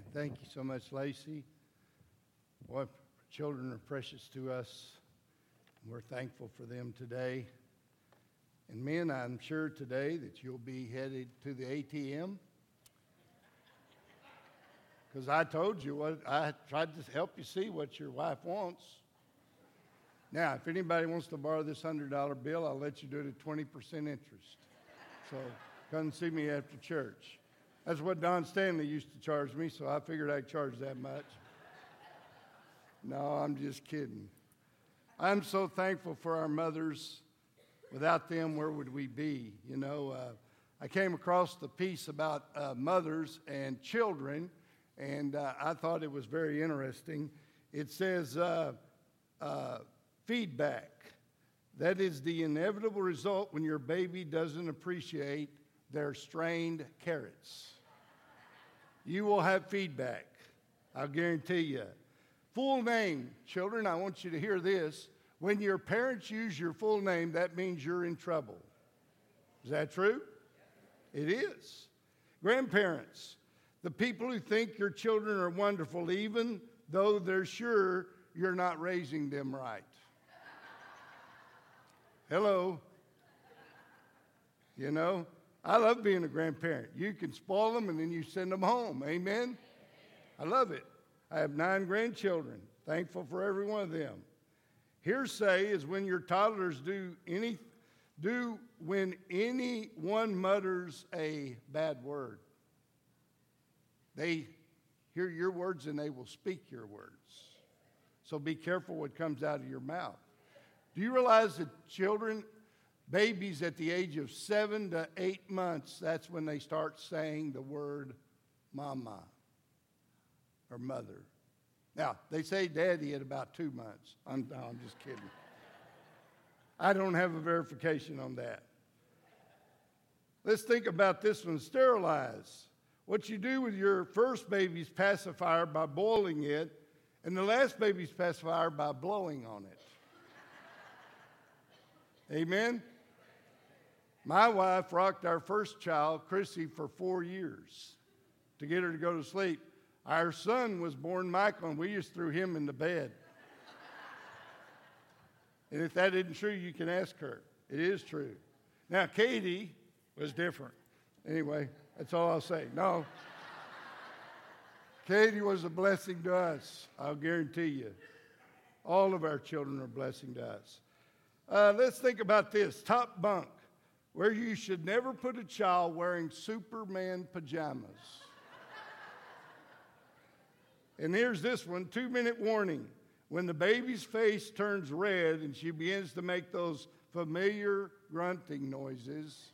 Thank you so much, Lacey. Boy, children are precious to us. We're thankful for them today. And men, I'm sure today that you'll be headed to the ATM. Because I told you what I tried to help you see what your wife wants. Now, if anybody wants to borrow this $100 bill, I'll let you do it at 20% interest. So come see me after church. That's what Don Stanley used to charge me, so I figured I'd charge that much. No, I'm just kidding. I'm so thankful for our mothers. Without them, where would we be? You know, I came across the piece about mothers and children, and I thought it was very interesting. It says, feedback. That is the inevitable result when your baby doesn't appreciate their strained carrots. You will have feedback, I'll guarantee you. Full name, children, I want you to hear this. When your parents use your full name, that means you're in trouble. Is that true? It is. Grandparents, the people who think your children are wonderful, even though they're sure you're not raising them right. Hello. You know, I love being a grandparent. You can spoil them and then you send them home. Amen? I love it. I have 9 grandchildren. Thankful for every one of them. Hearsay is when your toddlers do when anyone mutters a bad word. They hear your words and they will speak your words. So be careful what comes out of your mouth. Do you realize that children, babies at the age of 7 to 8 months, that's when they start saying the word mama or mother. Now, they say daddy at about 2 months. I'm just kidding. I don't have a verification on that. Let's think about this one. Sterilize. What you do with your first baby's pacifier by boiling it, and the last baby's pacifier by blowing on it. Amen? My wife rocked our first child, Chrissy, for 4 years to get her to go to sleep. Our son was born Michael, and we just threw him in the bed. And if that isn't true, you can ask her. It is true. Now, Katie was different. Anyway, that's all I'll say. No. Katie was a blessing to us, I'll guarantee you. All of our children are a blessing to us. Let's think about this. Top bunk, where you should never put a child wearing Superman pajamas. And here's this one, 2-minute warning. When the baby's face turns red and she begins to make those familiar grunting noises,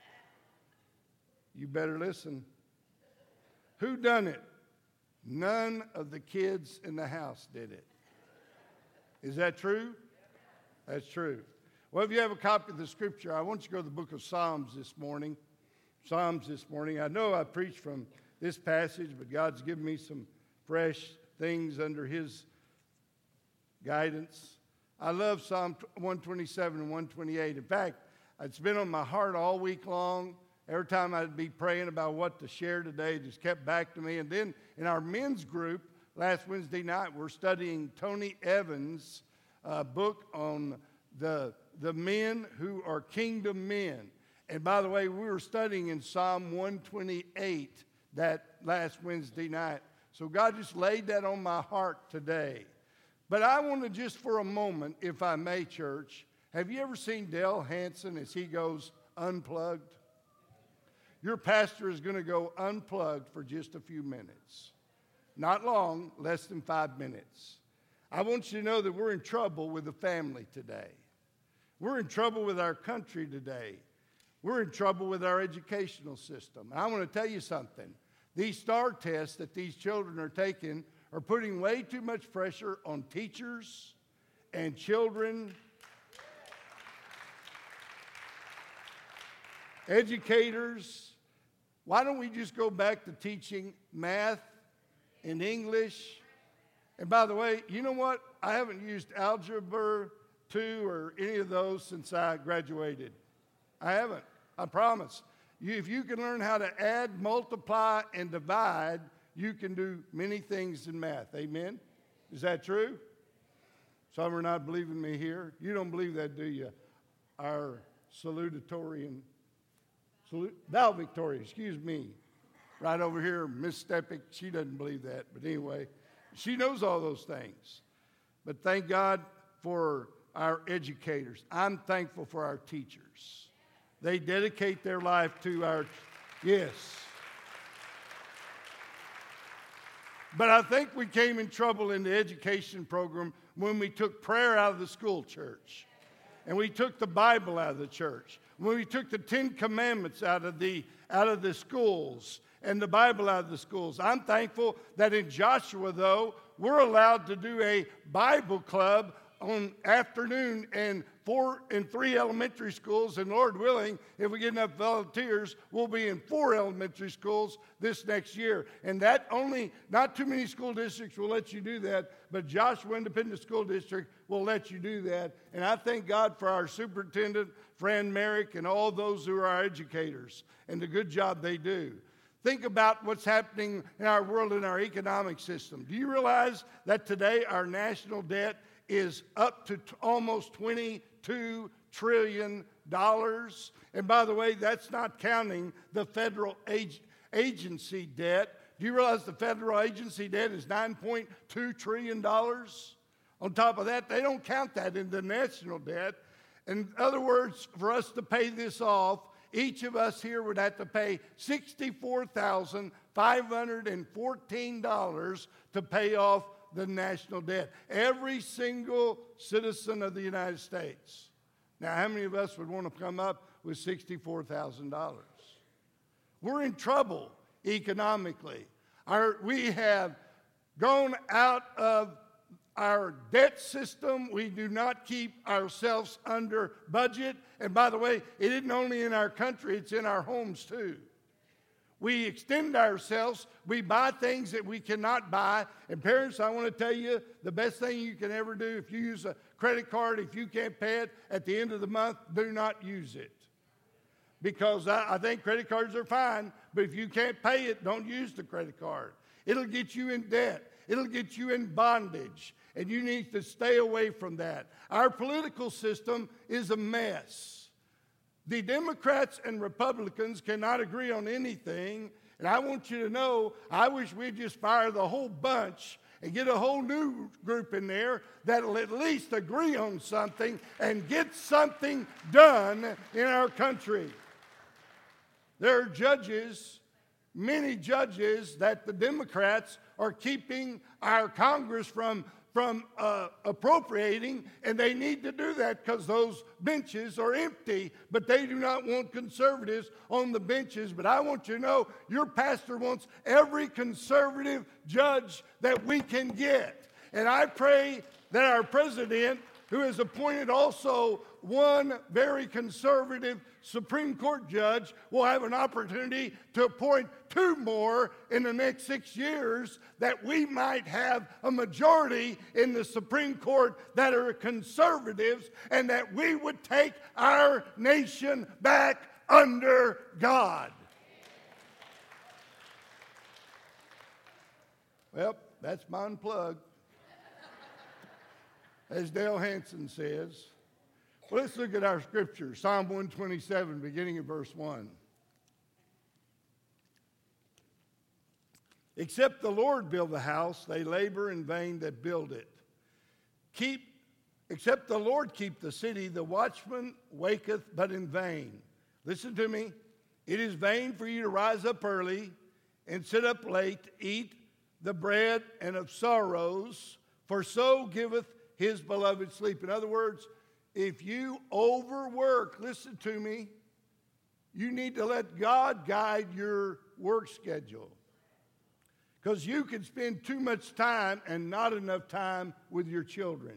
you better listen. Who done it? None of the kids in the house did it. Is that true? That's true. Well, if you have a copy of the scripture, I want you to go to the book of Psalms this morning. I know I preached from this passage, but God's given me some fresh things under his guidance. I love Psalm 127 and 128. In fact, it's been on my heart all week long. Every time I'd be praying about what to share today, it just kept back to me. And then in our men's group, last Wednesday night, we're studying Tony Evans' book on the men who are kingdom men. And by the way, we were studying in Psalm 128 that last Wednesday night. So God just laid that on my heart today. But I want to just for a moment, if I may, church, have you ever seen Dale Hansen as he goes unplugged? Your pastor is going to go unplugged for just a few minutes. Not long, less than 5 minutes. I want you to know that we're in trouble with the family today. We're in trouble with our country today. We're in trouble with our educational system. And I want to tell you something. These STAR tests that these children are taking are putting way too much pressure on teachers and children, educators. Why don't we just go back to teaching math and English? And by the way, you know what? I haven't used Algebra 2 or any of those since I graduated. I haven't. I promise. If you can learn how to add, multiply, and divide you can do many things in math. Amen? Is that true? Some are not believing me here. You don't believe that, do you? Our valedictorian, excuse me. Right over here, Miss Steppick, she doesn't believe that. But anyway, she knows all those things. But thank God for our educators. I'm thankful for our teachers. They dedicate their life to our, yes. But I think we came in trouble in the education program when we took prayer out of the school church. And we took the Bible out of the church. When we took the Ten Commandments out of the schools and the Bible out of the schools. I'm thankful that in Joshua, though, we're allowed to do a Bible club on afternoon in 3 elementary schools, and Lord willing, if we get enough volunteers, we'll be in 4 elementary schools this next year. And that not too many school districts will let you do that, but Joshua Independent School District will let you do that. And I thank God for our superintendent, Fran Merrick, and all those who are our educators, and the good job they do. Think about what's happening in our world, in our economic system. Do you realize that today our national debt is up to almost $22 trillion? And by the way, that's not counting the federal agency debt. Do you realize the federal agency debt is $9.2 trillion? On top of that, they don't count that in the national debt. In other words, for us to pay this off, each of us here would have to pay $64,514 to pay off the national debt. Every single citizen of the United States. Now, how many of us would want to come up with $64,000? We're in trouble economically. We have gone out of our debt system. We do not keep ourselves under budget. And by the way, it isn't only in our country, it's in our homes too. We extend ourselves. We buy things that we cannot buy. And parents, I want to tell you, the best thing you can ever do, if you use a credit card, if you can't pay it at the end of the month, do not use it. Because I think credit cards are fine, but if you can't pay it, don't use the credit card. It'll get you in debt. It'll get you in bondage. And you need to stay away from that. Our political system is a mess. The Democrats and Republicans cannot agree on anything. And I want you to know, I wish we'd just fire the whole bunch and get a whole new group in there that'll at least agree on something and get something done in our country. There are judges, many judges, that the Democrats are keeping our Congress from appropriating, and they need to do that because those benches are empty, but they do not want conservatives on the benches. But I want you to know, your pastor wants every conservative judge that we can get. And I pray that our president, who has appointed also one very conservative Supreme Court judge, will have an opportunity to appoint 2 more in the next 6 years, that we might have a majority in the Supreme Court that are conservatives, and that we would take our nation back under God. Well, that's my unplug. As Dale Hansen says. Well, let's look at our scripture, Psalm 127, beginning in verse 1. Except the Lord build the house, they labor in vain that build it. Except the Lord keep the city, the watchman waketh but in vain. Listen to me. It is vain for you to rise up early and sit up late to eat the bread and of sorrows, for so giveth his beloved sleep. In other words, if you overwork, listen to me, you need to let God guide your work schedule. Because you can spend too much time and not enough time with your children.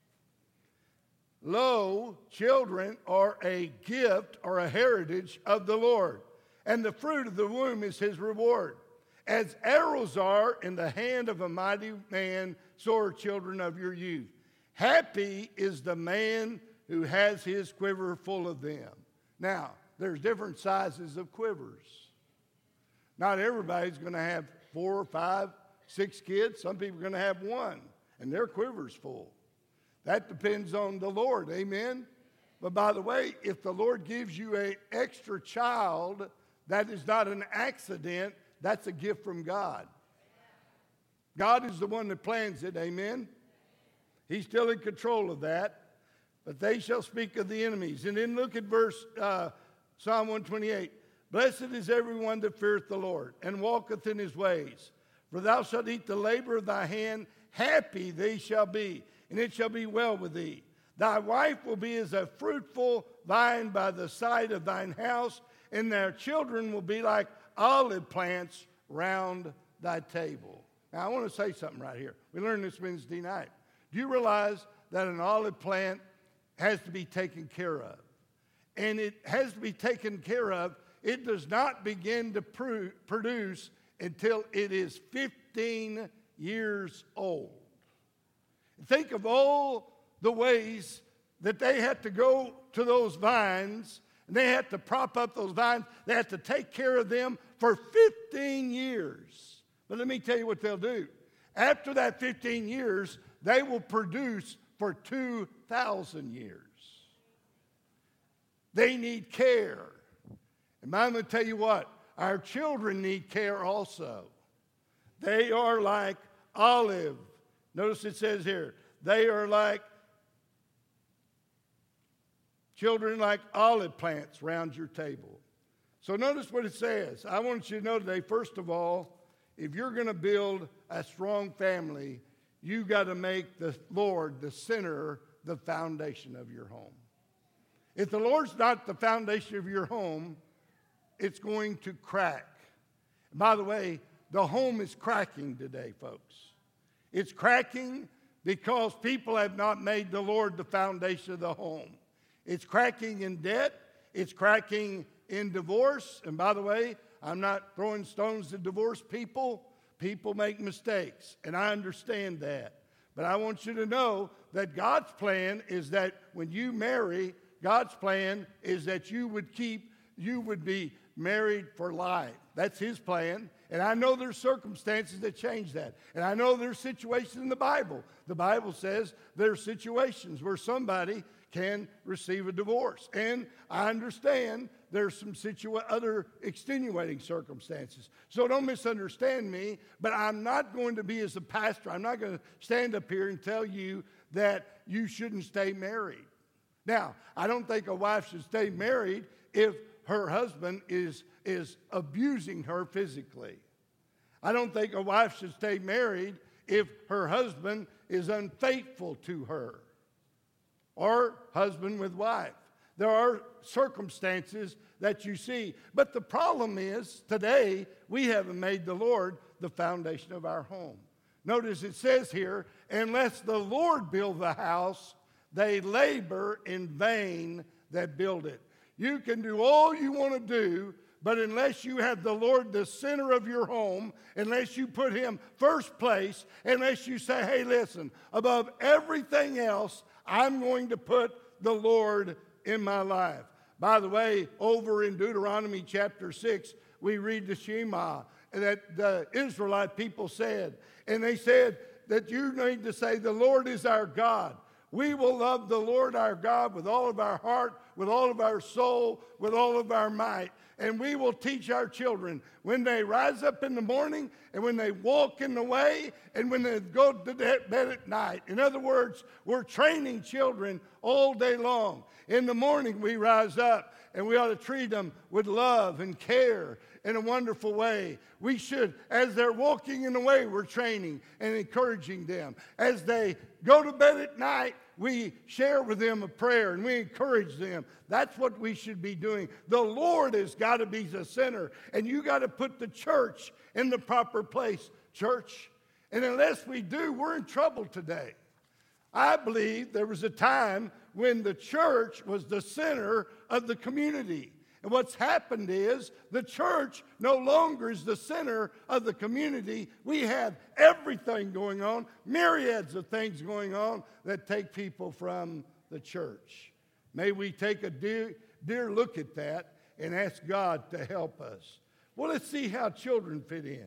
Lo, children are a gift or a heritage of the Lord, and the fruit of the womb is his reward. As arrows are in the hand of a mighty man, so are children of your youth. Happy is the man who has his quiver full of them. Now, there's different sizes of quivers. Not everybody's going to have 4, 5, 6 kids. Some people are going to have one, and their quiver's full. That depends on the Lord, amen? But by the way, if the Lord gives you an extra child, that is not an accident. That's a gift from God. God is the one that plans it, amen? He's still in control of that. But they shall speak of the enemies. And then look at Psalm 128. Blessed is everyone that feareth the Lord, and walketh in his ways. For thou shalt eat the labor of thy hand. Happy they shall be, and it shall be well with thee. Thy wife will be as a fruitful vine by the side of thine house, and their children will be like olive plants round thy table. Now, I want to say something right here. We learned this Wednesday night. Do you realize that an olive plant has to be taken care of? And it has to be taken care of. It does not begin to produce until it is 15 years old. Think of all the ways that they had to go to those vines, and they had to prop up those vines. They had to take care of them for 15 years. But let me tell you what they'll do. After that 15 years, they will produce for 2,000 years. They need care. And I'm going to tell you what, our children need care also. They are like olive. Notice it says here, they are like children like olive plants round your table. So notice what it says. I want you to know today, first of all, if you're going to build a strong family, you got to make the Lord the center, the foundation of your home. If the Lord's not the foundation of your home, it's going to crack. By the way, the home is cracking today, folks. It's cracking because people have not made the Lord the foundation of the home. It's cracking in debt. It's cracking in divorce. And by the way, I'm not throwing stones at divorced people. People make mistakes, and I understand that. But I want you to know that God's plan is that when you marry, God's plan is that you would be married for life. That's His plan. And I know there's circumstances that change that. And I know there's situations in the Bible. The Bible says there's situations where somebody can receive a divorce. And I understand there's some other extenuating circumstances. So don't misunderstand me, but I'm not going to be, as a pastor, I'm not going to stand up here and tell you that you shouldn't stay married. Now, I don't think a wife should stay married if her husband is abusing her physically. I don't think a wife should stay married if her husband is unfaithful to her, or husband with wife. There are circumstances that you see. But the problem is, today, we haven't made the Lord the foundation of our home. Notice it says here, unless the Lord build the house, they labor in vain that build it. You can do all you want to do, but unless you have the Lord the center of your home, unless you put Him first place, unless you say, hey, listen, above everything else, I'm going to put the Lord in my life. By the way, over in Deuteronomy chapter 6, we read the Shema that the Israelite people said. And they said that you need to say, the Lord is our God. We will love the Lord our God with all of our heart, with all of our soul, with all of our might. And we will teach our children when they rise up in the morning and when they walk in the way and when they go to bed at night. In other words, we're training children all day long. In the morning we rise up and we ought to treat them with love and care in a wonderful way. We should, as they're walking in the way, we're training and encouraging them. As they go to bed at night, we share with them a prayer and we encourage them. That's what we should be doing. The Lord has got to be the center, and you got to put the church in the proper place, church. And unless we do, we're in trouble today. I believe there was a time when the church was the center of the community. And what's happened is the church no longer is the center of the community. We have everything going on, myriads of things going on that take people from the church. May we take a dear look at that and ask God to help us. Well, let's see how children fit in.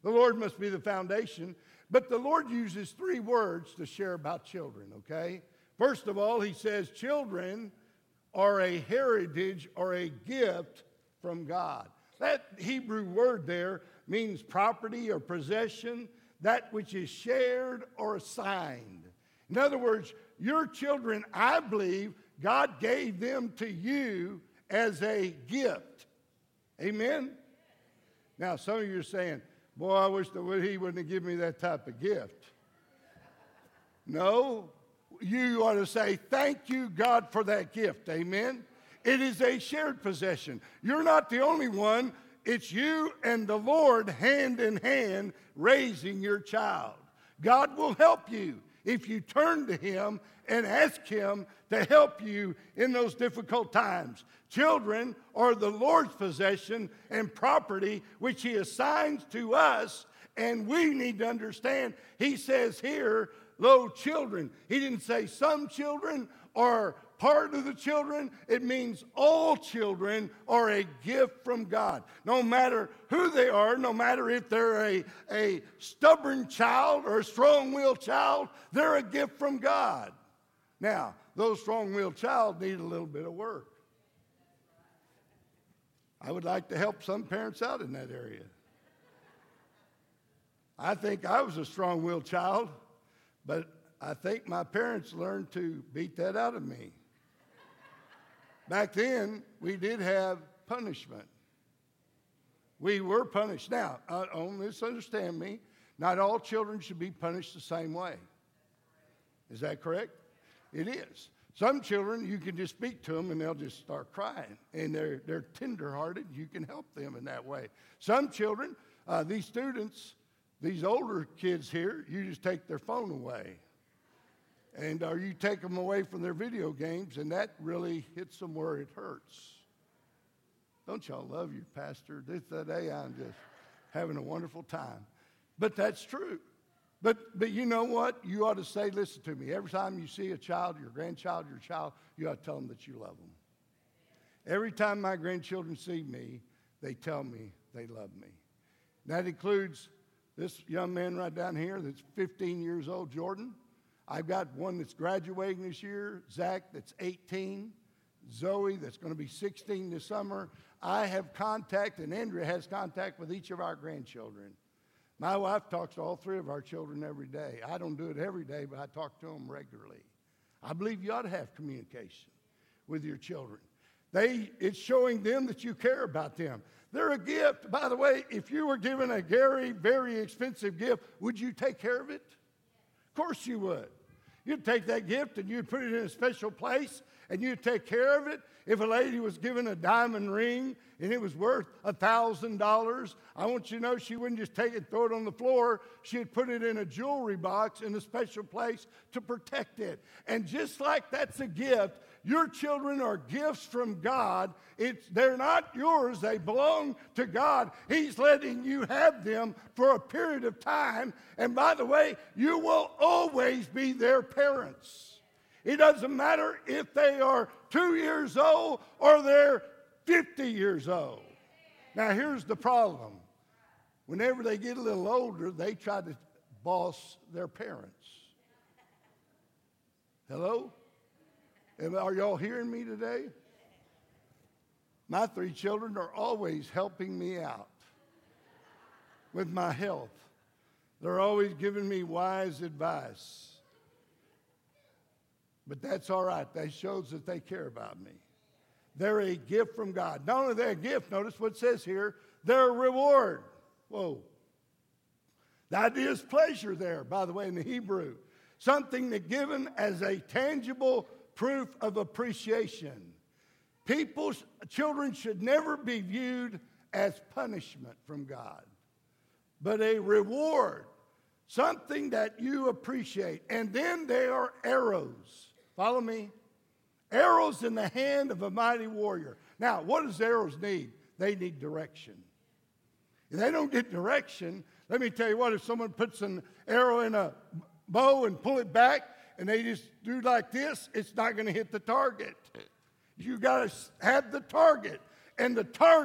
The Lord must be the foundation. But the Lord uses 3 words to share about children, okay? First of all, he says children are a heritage or a gift from God. That Hebrew word there means property or possession, that which is shared or assigned. In other words, your children, I believe, God gave them to you as a gift. Amen? Now, some of you are saying, boy, I wish that he wouldn't have given me that type of gift. No, you ought to say, thank you, God, for that gift. Amen? It is a shared possession. You're not the only one. It's you and the Lord hand in hand raising your child. God will help you if you turn to him and ask him to help you in those difficult times. Children are the Lord's possession and property which he assigns to us, and we need to understand. He says here, lo, children. He didn't say some children or part of the children. It means all children are a gift from God. No matter who they are, no matter if they're a stubborn child or a strong-willed child, they're a gift from God. Now, those strong-willed child need a little bit of work. I would like to help some parents out in that area. I think I was a strong-willed child, but I think my parents learned to beat that out of me. Back then, we did have punishment. We were punished. Now, don't misunderstand me. Not all children should be punished the same way. Is that correct? It is. Some children, you can just speak to them and they'll just start crying. And they're tenderhearted. You can help them in that way. Some children, these students, these older kids here, you just take their phone away. And or you take them away from their video games, and that really hits them where it hurts. Don't y'all love your pastor? Today I'm just having a wonderful time. But that's true. But you know what? You ought to say, listen to me. Every time you see a child, your grandchild, your child, you ought to tell them that you love them. Every time my grandchildren see me, they tell me they love me. That includes this young man right down here that's 15 years old, Jordan. I've got one that's graduating this year, Zach, that's 18, Zoe, that's going to be 16 this summer. I have contact, and Andrea has contact with each of our grandchildren. My wife talks to all 3 of our children every day. I don't do it every day, but I talk to them regularly. I believe you ought to have communication with your children. It's showing them that you care about them. They're a gift. By the way, if you were given a very, very expensive gift, would you take care of it? Of course you would. You'd take that gift and you'd put it in a special place and you'd take care of it. If a lady was given a diamond ring and it was worth $1,000, I want you to know she wouldn't just take it and throw it on the floor. She'd put it in a jewelry box in a special place to protect it. And just like that's a gift, your children are gifts from God. They're not yours. They belong to God. He's letting you have them for a period of time. And by the way, you will always be their parents. It doesn't matter if they are 2 years old or they're 50 years old. Now, here's the problem. Whenever they get a little older, they try to boss their parents. Hello? Are y'all hearing me today? My 3 children are always helping me out with my health. They're always giving me wise advice. But that's all right. That shows that they care about me. They're a gift from God. Not only they're a gift, notice what it says here, they're a reward. Whoa. The idea is pleasure there, by the way, in the Hebrew. Something that's given as a tangible proof of appreciation. Children should never be viewed as punishment from God, but a reward, something that you appreciate. And then there are arrows. Follow me? Arrows in the hand of a mighty warrior. Now, what does arrows need? They need direction. If they don't get direction, let me tell you what, if someone puts an arrow in a bow and pull it back, and they just do like this, it's not going to hit the target. You got to have the target. And the target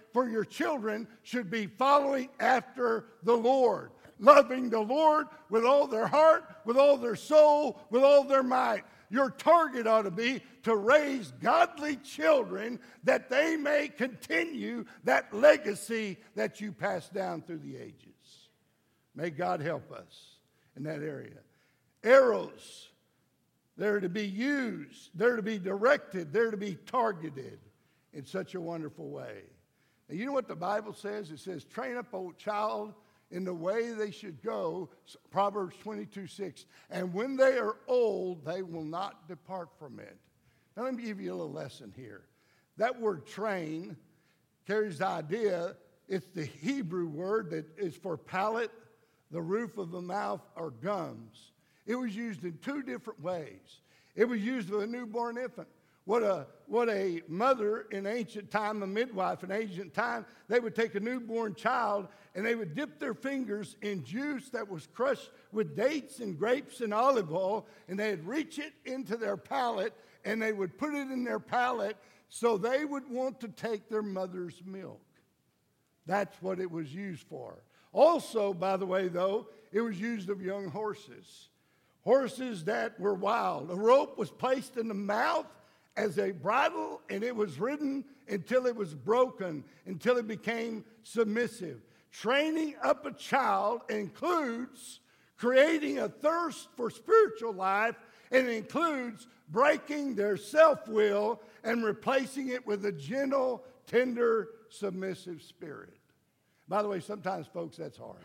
for your children should be following after the Lord, loving the Lord with all their heart, with all their soul, with all their might. Your target ought to be to raise godly children that they may continue that legacy that you pass down through the ages. May God help us in that area. Arrows, they're to be used, they're to be directed, they're to be targeted in such a wonderful way. And you know what the Bible says? It says, train up a child in the way they should go, Proverbs 22:6. And when they are old, they will not depart from it. Now let me give you a little lesson here. That word train carries the idea, it's the Hebrew word that is for palate, the roof of the mouth, or gums. It was used in two different ways. It was used with a newborn infant. What a mother in ancient time, a midwife in ancient time, they would take a newborn child and they would dip their fingers in juice that was crushed with dates and grapes and olive oil, and they'd reach it into their palate and they would put it in their palate so they would want to take their mother's milk. That's what it was used for. Also, by the way, though, it was used of young horses. Horses that were wild. A rope was placed in the mouth as a bridle, and it was ridden until it was broken, until it became submissive. Training up a child includes creating a thirst for spiritual life, and it includes breaking their self-will and replacing it with a gentle, tender, submissive spirit. By the way, sometimes, folks, that's hard.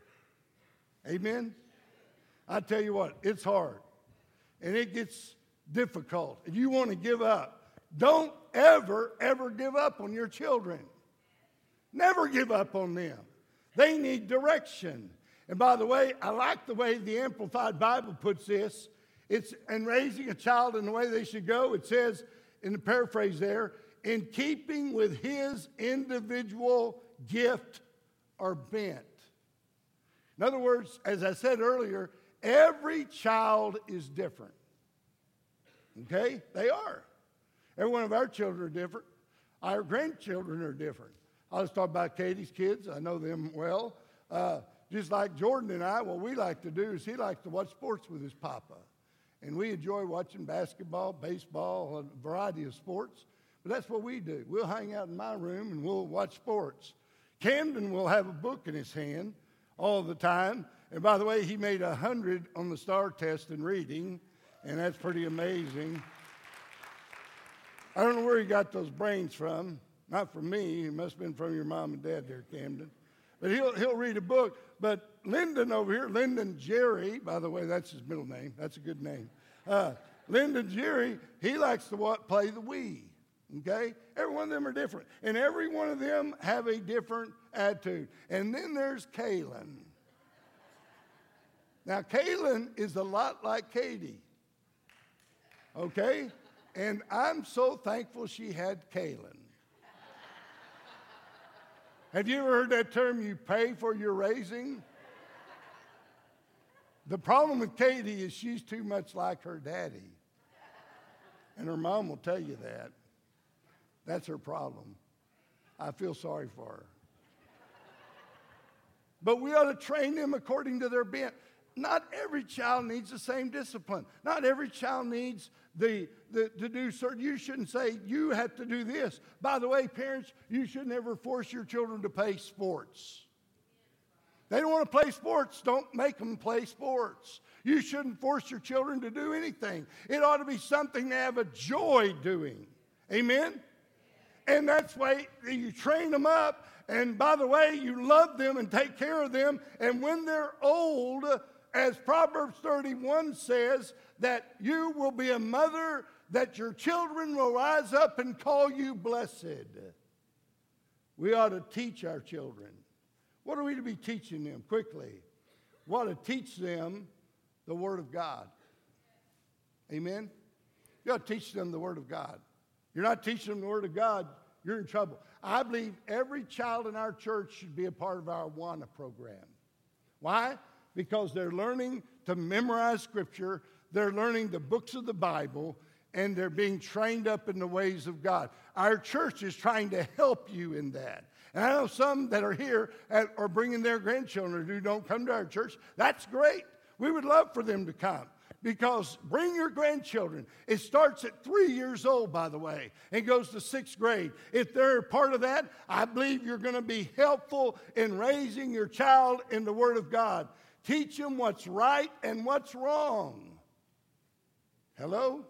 Amen? I tell you what, it's hard, and it gets difficult. If you want to give up, don't ever give up on your children. Never give up on them. They need direction. And by the way, I like the way the Amplified Bible puts this. It's in raising a child in the way they should go. It says, in the paraphrase there, in keeping with his individual gift or bent. In other words, as I said earlier, every child is different. Okay? They are. Every one of our children are different. Our grandchildren are different. I'll just talk about Katie's kids. I know them well. Just like Jordan and I, what we like to do is he likes to watch sports with his papa. And we enjoy watching basketball, baseball, a variety of sports. But that's what we do. We'll hang out in my room and we'll watch sports. Camden will have a book in his hand all the time. And by the way, he made 100 on the STAR test in reading, and that's pretty amazing. I don't know where he got those brains from. Not from me. It must have been from your mom and dad there, Camden. But he'll read a book. But Lyndon over here, Lyndon Jerry, by the way, that's his middle name. That's a good name. Lyndon Jerry, he likes to play the Wii. Okay? Every one of them are different. And every one of them have a different attitude. And then there's Kaylin. Now, Kaylin is a lot like Katie. Okay? And I'm so thankful she had Kaylin. Have you ever heard that term, you pay for your raising? The problem with Katie is she's too much like her daddy. And her mom will tell you that. That's her problem. I feel sorry for her. But we ought to train them according to their bent. Not every child needs the same discipline. Not every child needs to do certain. You shouldn't say, you have to do this. By the way, parents, you should never force your children to play sports. They don't want to play sports. Don't make them play sports. You shouldn't force your children to do anything. It ought to be something they have a joy doing. Amen? And that's why you train them up. And by the way, you love them and take care of them. And when they're old, as Proverbs 31 says, that you will be a mother, that your children will rise up and call you blessed. We ought to teach our children. What are we to be teaching them? Quickly. We ought to teach them the Word of God. Amen? You ought to teach them the Word of God. You're not teaching them the Word of God, you're in trouble. I believe every child in our church should be a part of our AWANA program. Why? Because they're learning to memorize Scripture. They're learning the books of the Bible. and they're being trained up in the ways of God. Our church is trying to help you in that. And I know some that are here are bringing their grandchildren who don't come to our church. That's great. We would love for them to come. Because bring your grandchildren. It starts at 3 years old, by the way, and goes to 6th grade. If they're a part of that, I believe you're going to be helpful in raising your child in the Word of God. Teach them what's right and what's wrong. Hello?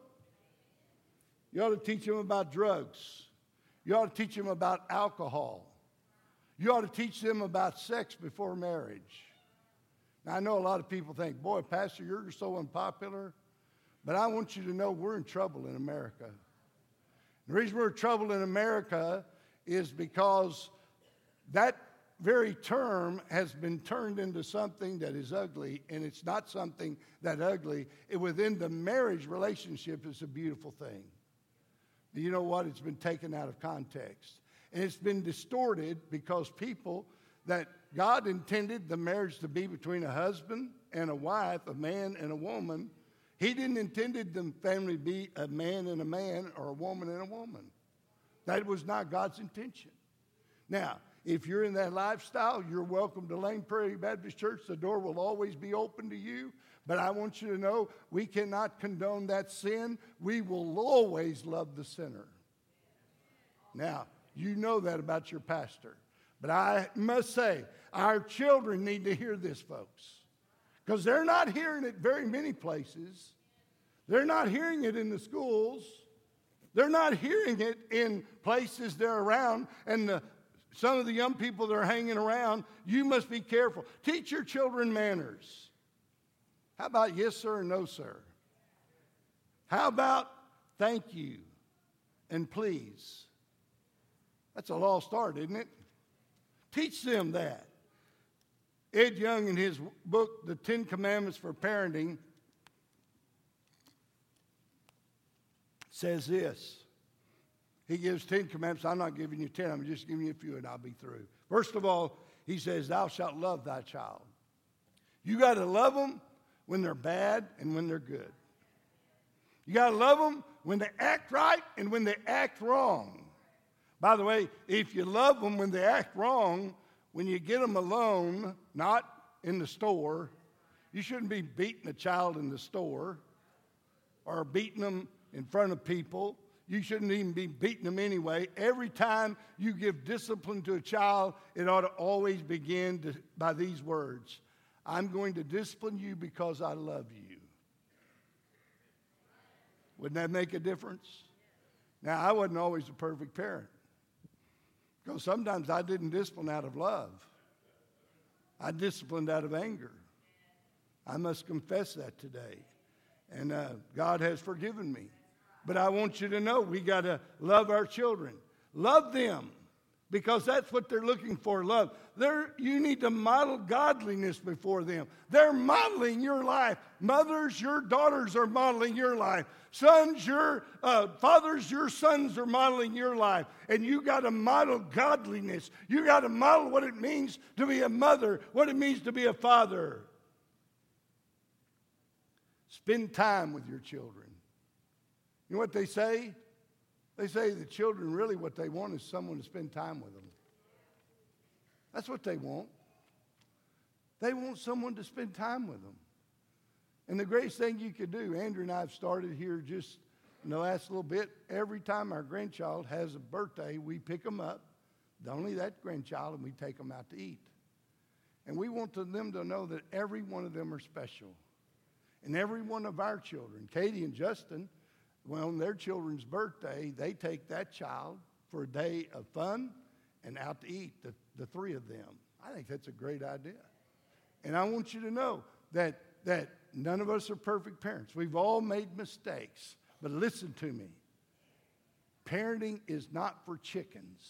You ought to teach them about drugs. You ought to teach them about alcohol. You ought to teach them about sex before marriage. Now, I know a lot of people think, boy, Pastor, you're so unpopular. But I want you to know we're in trouble in America. The reason we're in trouble in America is because that very term has been turned into something that is ugly, and it's not something that ugly. Within the marriage relationship is a beautiful thing. But you know what? It's been taken out of context. And it's been distorted because people that God intended the marriage to be between a husband and a wife, a man and a woman. He didn't intend the family to be a man and a man or a woman and a woman. That was not God's intention. Now, if you're in that lifestyle, you're welcome to Lane Prairie Baptist Church. The door will always be open to you. But I want you to know we cannot condone that sin. We will always love the sinner. Now, you know that about your pastor. But I must say, our children need to hear this, folks. Because they're not hearing it very many places. They're not hearing it in the schools. They're not hearing it in places they're around. And some of the young people that are hanging around, you must be careful. Teach your children manners. How about yes, sir, and no, sir? How about thank you and please? That's a lost art, isn't it? Teach them that. Ed Young, in his book, The 10 Commandments for Parenting, says this. He gives 10 commandments. I'm not giving you 10. I'm just giving you a few and I'll be through. First of all, he says, thou shalt love thy child. You got to love them when they're bad and when they're good. You got to love them when they act right and when they act wrong. By the way, if you love them when they act wrong, when you get them alone, not in the store, you shouldn't be beating a child in the store or beating them in front of people. You shouldn't even be beating them anyway. Every time you give discipline to a child, it ought to always begin by these words. I'm going to discipline you because I love you. Wouldn't that make a difference? Now, I wasn't always a perfect parent. Because sometimes I didn't discipline out of love. I disciplined out of anger. I must confess that today. And God has forgiven me. But I want you to know we got to love our children. Love them. Because that's what they're looking for, love. You need to model godliness before them. They're modeling your life. Mothers, your daughters are modeling your life. Sons, your fathers, your sons are modeling your life. And you got to model godliness. You got to model what it means to be a mother, what it means to be a father. Spend time with your children. You know what they say? They say the children really what they want is someone to spend time with them. That's what they want. They want someone to spend time with them. And the greatest thing you could do, Andrew and I have started here just in the last little bit, every time our grandchild has a birthday, we pick them up, only that grandchild, and we take them out to eat. And we want them to know that every one of them are special. And every one of our children, Katie and Justin, well, on their children's birthday, they take that child for a day of fun and out to eat, the three of them. I think that's a great idea. And I want you to know that none of us are perfect parents. We've all made mistakes. But listen to me. Parenting is not for chickens.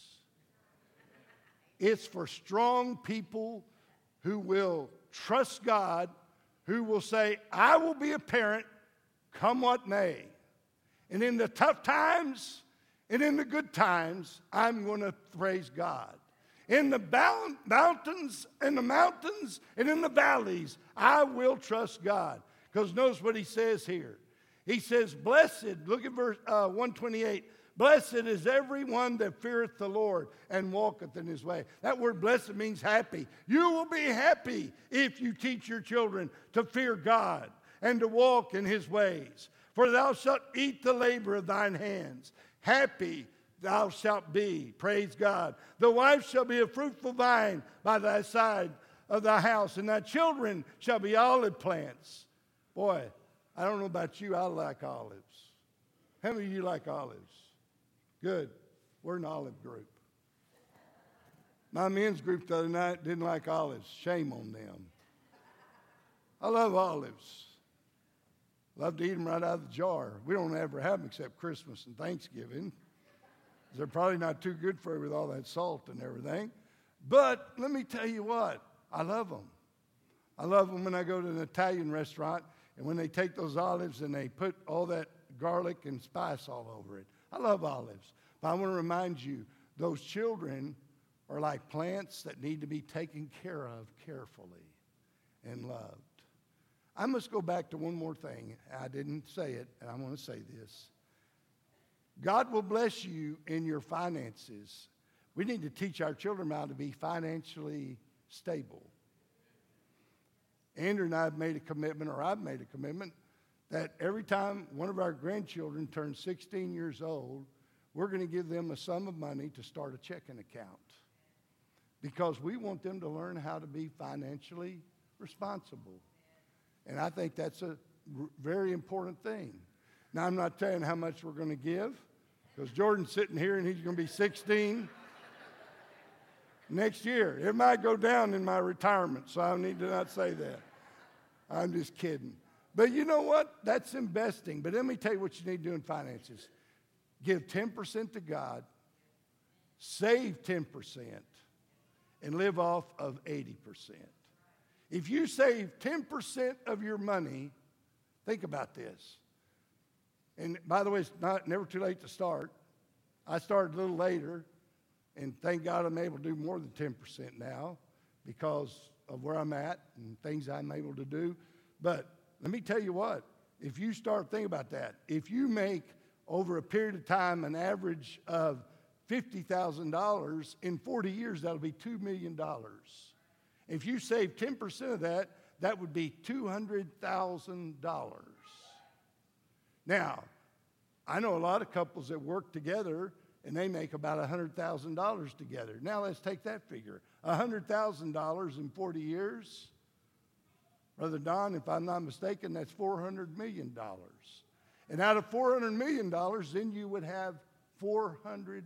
It's for strong people who will trust God, who will say, I will be a parent, come what may. And in the tough times and in the good times, I'm going to praise God. In the mountains and in the valleys, I will trust God. Because notice what he says here. He says, blessed, look at verse 128. Blessed is everyone that feareth the Lord and walketh in his way. That word blessed means happy. You will be happy if you teach your children to fear God and to walk in his ways. For thou shalt eat the labor of thine hands. Happy thou shalt be. Praise God. The wife shall be a fruitful vine by thy side of thy house, and thy children shall be olive plants. Boy, I don't know about you, I like olives. How many of you like olives? Good. We're an olive group. My men's group the other night didn't like olives. Shame on them. I love olives. Love to eat them right out of the jar. We don't ever have them except Christmas and Thanksgiving. They're probably not too good for you with all that salt and everything. But let me tell you what, I love them. I love them when I go to an Italian restaurant and when they take those olives and they put all that garlic and spice all over it. I love olives. But I want to remind you, those children are like plants that need to be taken care of carefully and loved. I must go back to one more thing. I didn't say it, and I want to say this. God will bless you in your finances. We need to teach our children how to be financially stable. Andrew and I have made a commitment, or I've made a commitment, that every time one of our grandchildren turns 16 years old, we're going to give them a sum of money to start a checking account. Because we want them to learn how to be financially responsible. And I think that's a very important thing. Now, I'm not telling how much we're going to give, because Jordan's sitting here and he's going to be 16 next year. It might go down in my retirement, so I need to not say that. I'm just kidding. But you know what? That's investing. But let me tell you what you need to do in finances. Give 10% to God, save 10%, and live off of 80%. If you save 10% of your money, think about this. And by the way, it's never too late to start. I started a little later, and thank God I'm able to do more than 10% now because of where I'm at and things I'm able to do. But let me tell you what, if you start thinking about that, if you make over a period of time an average of $50,000, in 40 years that'll be $2 million. If you save 10% of that, that would be $200,000. Now, I know a lot of couples that work together and they make about $100,000 together. Now let's take that figure. $100,000 in 40 years. Brother Don, if I'm not mistaken, that's $400 million. And out of $400 million, then you would have $400,000.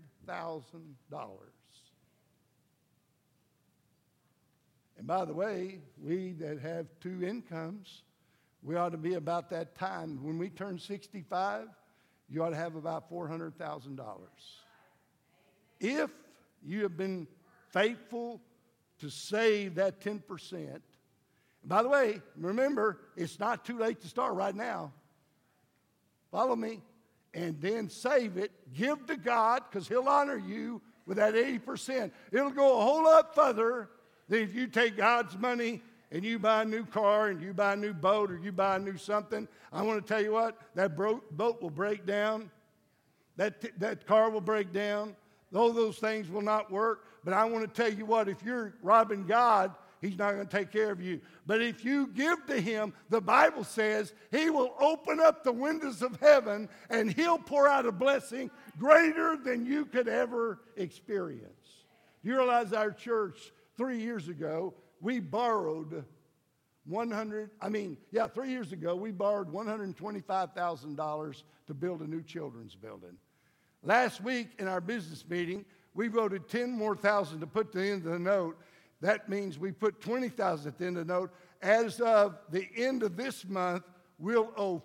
And by the way, we that have two incomes, we ought to be about that time. When we turn 65, you ought to have about $400,000. If you have been faithful to save that 10%, by the way, remember, it's not too late to start right now. Follow me. And then save it. Give to God, because he'll honor you with that 80%. It'll go a whole lot further than if you take God's money and you buy a new car and you buy a new boat or you buy a new something. I want to tell you what, that boat will break down. That car will break down. All those things will not work. But I want to tell you what, if you're robbing God, he's not going to take care of you. But if you give to him, the Bible says he will open up the windows of heaven and he'll pour out a blessing greater than you could ever experience. You realize our church 3 years ago, we borrowed 3 years ago, we borrowed $125,000 to build a new children's building. Last week in our business meeting, we voted $10,000 more to put to the end of the note. That means we put $20,000 at the end of the note. As of the end of this month, we'll owe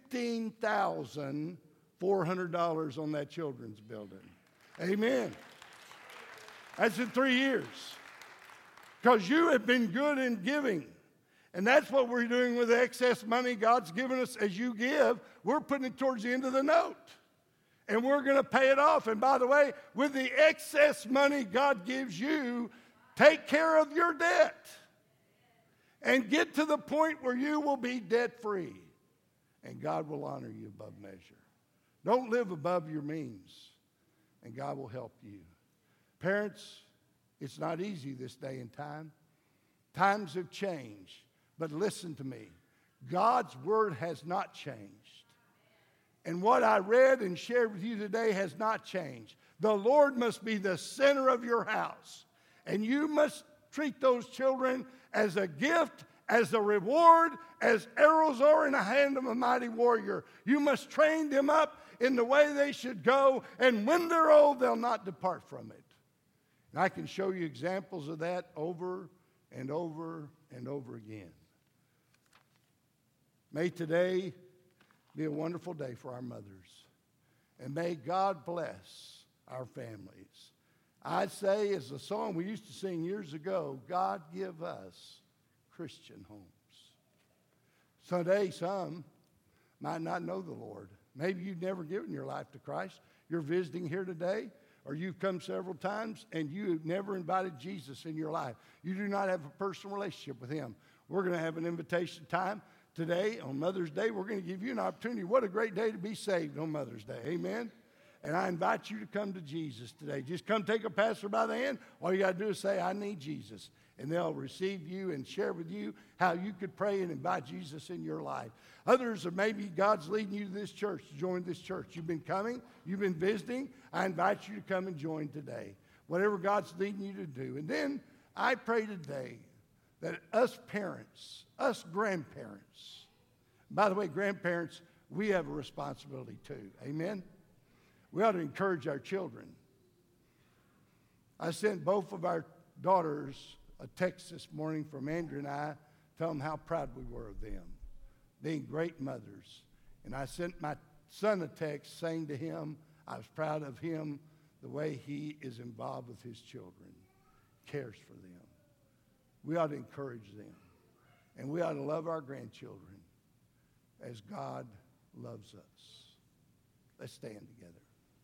$15,400 on that children's building. Amen. That's in 3 years. Because you have been good in giving. And that's what we're doing with the excess money God's given us. As you give, we're putting it towards the end of the note. And we're going to pay it off. And by the way, with the excess money God gives you, take care of your debt. And get to the point where you will be debt-free. and God will honor you above measure. Don't live above your means, and God will help you. Parents, it's not easy this day and time. Times have changed, but listen to me. God's word has not changed. And what I read and shared with you today has not changed. The Lord must be the center of your house. And you must treat those children as a gift, as a reward, as arrows are in the hand of a mighty warrior. You must train them up in the way they should go, and when they're old, they'll not depart from it. And I can show you examples of that over and over and over again. May today be a wonderful day for our mothers. And may God bless our families. I say, as a song we used to sing years ago, God give us Christian homes. Today, some might not know the Lord. Maybe you've never given your life to Christ. You're visiting here today, or you've come several times, and you've never invited Jesus in your life. You do not have a personal relationship with him. We're going to have an invitation time today on Mother's Day. We're going to give you an opportunity. What a great day to be saved on Mother's Day. Amen. And I invite you to come to Jesus today. Just come take a pastor by the hand. All you got to do is say, I need Jesus. And they'll receive you and share with you how you could pray and invite Jesus in your life. Others, or maybe God's leading you to this church, to join this church. You've been coming, you've been visiting. I invite you to come and join today. Whatever God's leading you to do. And then I pray today that us parents, us grandparents, by the way, grandparents, we have a responsibility too. Amen? We ought to encourage our children. I sent both of our daughters a text this morning from Andrew and I, tell them how proud we were of them, being great mothers. And I sent my son a text saying to him, I was proud of him, the way he is involved with his children, cares for them. We ought to encourage them. And we ought to love our grandchildren as God loves us. Let's stand together.